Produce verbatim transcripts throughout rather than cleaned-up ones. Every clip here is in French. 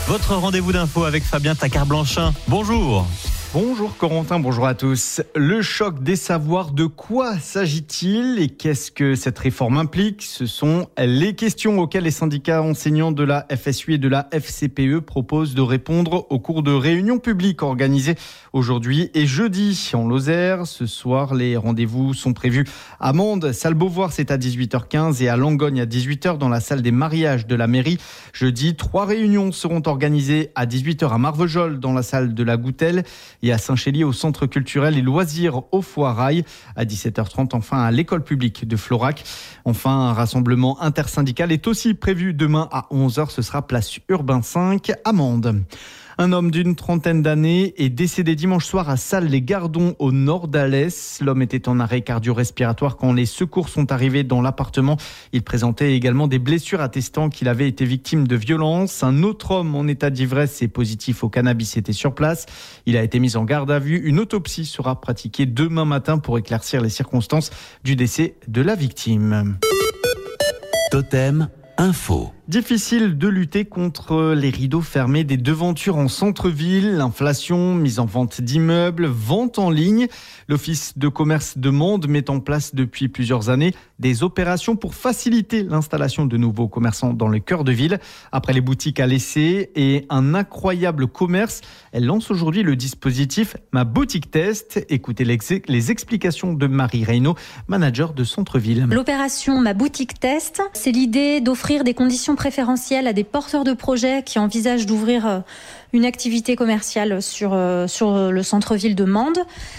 Votre rendez-vous d'info avec Fabien Tacard-Blanchin. Bonjour. Bonjour Corentin, bonjour à tous. Le choc des savoirs, de quoi s'agit-il et qu'est-ce que cette réforme implique ? Ce sont les questions auxquelles les syndicats enseignants de la F S U et de la F C P E proposent de répondre au cours de réunions publiques organisées aujourd'hui et jeudi en Lozère. Ce soir, les rendez-vous sont prévus à Mende, salle Beauvoir, c'est à dix-huit heures quinze et à Langogne à dix-huit heures dans la salle des mariages de la mairie. Jeudi, trois réunions seront organisées à dix-huit heures à Marvejols dans la salle de la Goutelle et à Saint-Chély au centre culturel et loisirs au Foirail. À dix-sept heures trente, enfin à l'école publique de Florac. Enfin, un rassemblement intersyndical est aussi prévu demain à onze heures. Ce sera place Urbain cinq à Mende. Un homme d'une trentaine d'années est décédé dimanche soir à Salles-les-Gardons au nord d'Alès. L'homme était en arrêt cardio-respiratoire quand les secours sont arrivés dans l'appartement. Il présentait également des blessures attestant qu'il avait été victime de violences. Un autre homme en état d'ivresse et positif au cannabis était sur place. Il a été mis en garde à vue. Une autopsie sera pratiquée demain matin pour éclaircir les circonstances du décès de la victime. Totem Info. Difficile de lutter contre les rideaux fermés des devantures en centre-ville, l'inflation, mise en vente d'immeubles, vente en ligne. L'Office de commerce de Mende met en place depuis plusieurs années des opérations pour faciliter l'installation de nouveaux commerçants dans le cœur de ville. Après les boutiques à laisser et un incroyable commerce, elle lance aujourd'hui le dispositif Ma Boutique Test. Écoutez les explications de Marie Reynaud, manager de centre-ville. L'opération Ma Boutique Test, c'est l'idée d'offrir des conditions préférentielles à des porteurs de projets qui envisagent d'ouvrir une activité commerciale sur, sur le centre-ville de Mende,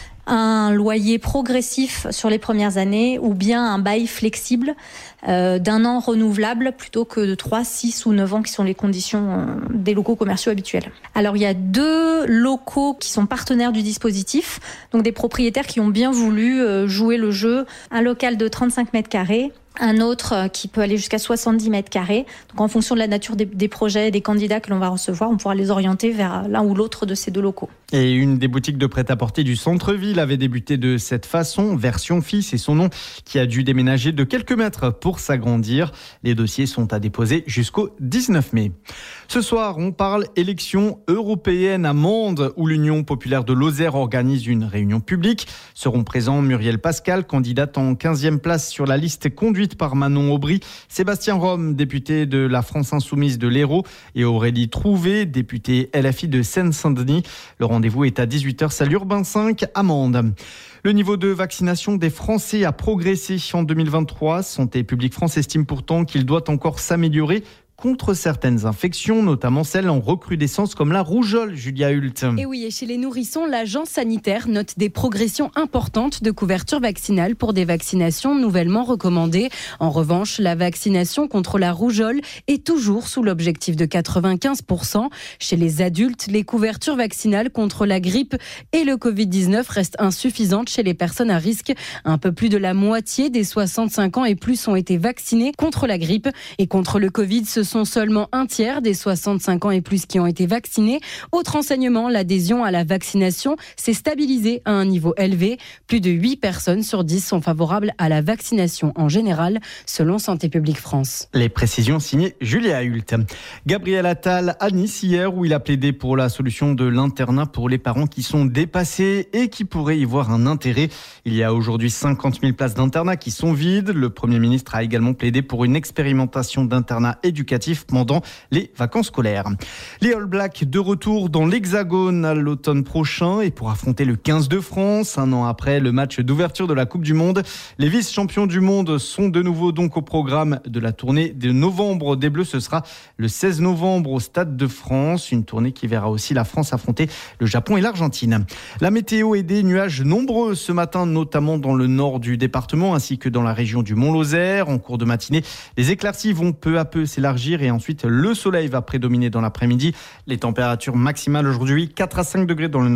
un loyer progressif sur les premières années ou bien un bail flexible euh, d'un an renouvelable plutôt que de trois, six ou neuf ans qui sont les conditions euh, des locaux commerciaux habituels. Alors il y a deux locaux qui sont partenaires du dispositif, donc des propriétaires qui ont bien voulu euh, jouer le jeu, un local de trente-cinq mètres carrés, un autre qui peut aller jusqu'à soixante-dix mètres carrés. Donc en fonction de la nature des, des projets et des candidats que l'on va recevoir, on pourra les orienter vers l'un ou l'autre de ces deux locaux. Et une des boutiques de prêt-à-porter du centre-ville avait débuté de cette façon. Version Fille, c'est son nom, qui a dû déménager de quelques mètres pour s'agrandir. Les dossiers sont à déposer jusqu'au dix-neuf mai. Ce soir, on parle élections européennes à Mende, où l'Union populaire de Lozère organise une réunion publique. Seront présents Muriel Pascal, candidate en quinzième place sur la liste conduite par Manon Aubry, Sébastien Rome, député de la France Insoumise de l'Hérault, et Aurélie Trouvé, députée L F I de Seine-Saint-Denis. Le rendez-vous est à dix-huit heures, salle Urbain cinq à Mende. Le niveau de vaccination des Français a progressé en deux mille vingt-trois. Santé publique France estime pourtant qu'il doit encore s'améliorer contre certaines infections, notamment celles en recrudescence comme la rougeole, Julia Hult. Et oui, et chez les nourrissons, l'agence sanitaire note des progressions importantes de couverture vaccinale pour des vaccinations nouvellement recommandées. En revanche, la vaccination contre la rougeole est toujours sous l'objectif de quatre-vingt-quinze pour cent. Chez les adultes, les couvertures vaccinales contre la grippe et le covid dix-neuf restent insuffisantes chez les personnes à risque. Un peu plus de la moitié des soixante-cinq ans et plus ont été vaccinés contre la grippe et contre le Covid. Ce sont seulement un tiers des soixante-cinq ans et plus qui ont été vaccinés. Autre enseignement, l'adhésion à la vaccination s'est stabilisée à un niveau élevé. Plus de huit personnes sur dix sont favorables à la vaccination en général, selon Santé publique France. Les précisions signées Julia Hult. Gabriel Attal à Nice hier, où il a plaidé pour la solution de l'internat pour les parents qui sont dépassés et qui pourraient y voir un intérêt. Il y a aujourd'hui cinquante mille places d'internat qui sont vides. Le Premier ministre a également plaidé pour une expérimentation d'internat éducatif pendant les vacances scolaires. Les All Blacks de retour dans l'Hexagone à l'automne prochain et pour affronter le quinze de France, un an après le match d'ouverture de la Coupe du Monde. Les vice-champions du monde sont de nouveau donc au programme de la tournée de novembre des Bleus. Ce sera le seize novembre au Stade de France, une tournée qui verra aussi la France affronter le Japon et l'Argentine. La météo est des nuages nombreux ce matin, notamment dans le nord du département ainsi que dans la région du Mont-Lozère. En cours de matinée, les éclaircies vont peu à peu s'élargir et ensuite le soleil va prédominer dans l'après-midi. Les températures maximales aujourd'hui, quatre à cinq degrés dans le nord.